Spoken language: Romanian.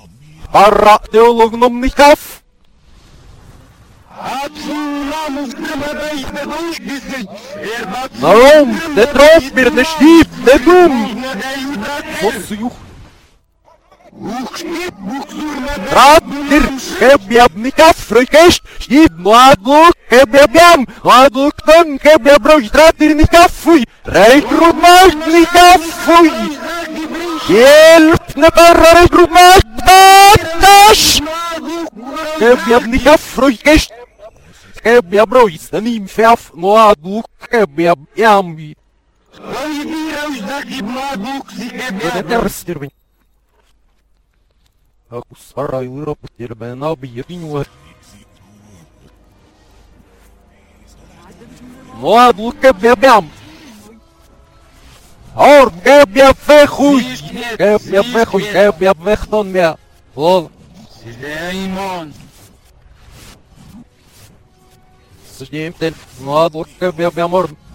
Para teolognomny kaf. Narom, de troosmeer, de stief, de doem. Mossujuch. Rater, hebjabny kaf, rojkest, stief, mladluk, hebjabjam, mladluk ton, hebjabroj, raterny kafuj, rekrutmažny kafuj. Help, ne para rekrutmažtaš. Hebjabny kaf, rojkest. Hebjabroj, stanim fjaf, mladluk, hebjabjam. Det är styrning. Aku svaraju roptir ben abi riņo. Mladluk, hebjabjam. Or, hebjabvehuj. Hebjabvehuj, hebjabvehton mea. Lol. Sždjem ten, mladluk, hebjabjam orm.